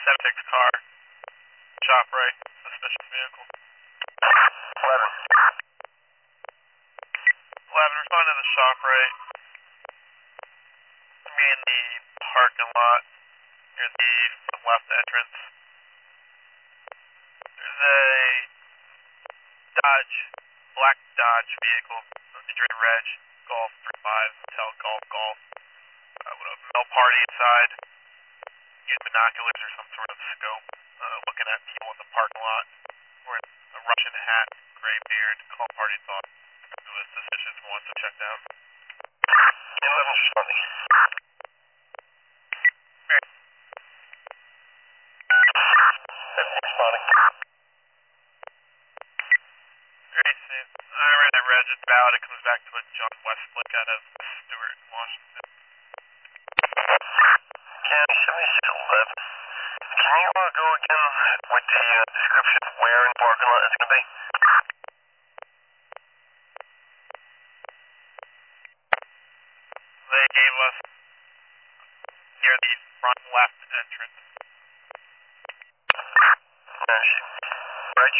7-6 car, shop right, suspicious vehicle. 11, respond to the shop right. Me in the parking lot near the left entrance. There's a black Dodge vehicle, Detroit Reg, Golf 35, Hotel Golf, with a male party inside. Use binoculars or some sort of scope, looking at people in the parking lot. Wearing a Russian hat, gray beard, call party thought. Who is suspicious and wants to check down. 11 responding. Mary. 7 responding. Very soon. I ran a Reg, it's valid. It comes back to a John Westlake out of Stewart, Washington. County 7611. Can you go again with the description of where in the parking lot it's going to be? They gave us near the front left entrance. Reg?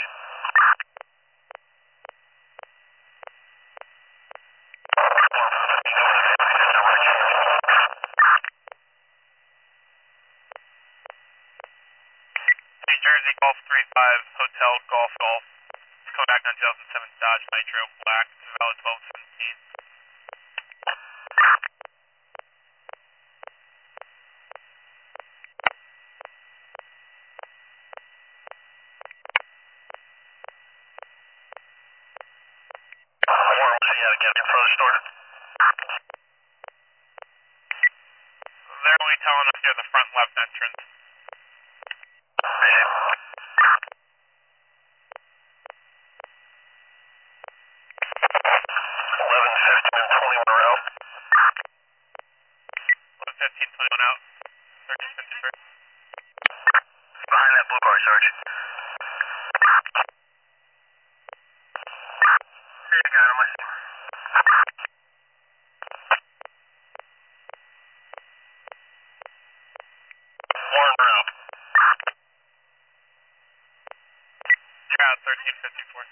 New Jersey Golf 35, Hotel Golf. It's coming back on 2007 Dodge Nitro Black. It's valid 1217. Get in front of the store. They're only telling us near the front left entrance. 11:15 and 21 are out. 11:15, 21 out. 13:53. Behind that blue car, Sarge. Here's the guy on my seat. Warren Brown. You're out 13:54.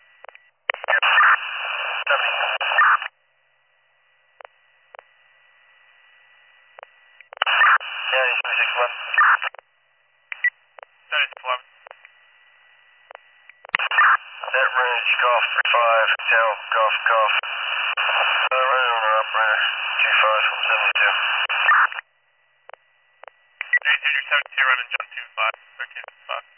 70. County 7611. 7611. That Ridge, Golf 35, Hotel, Golf. Right owner operator, 2572. 72, 72 running John 25, 1355.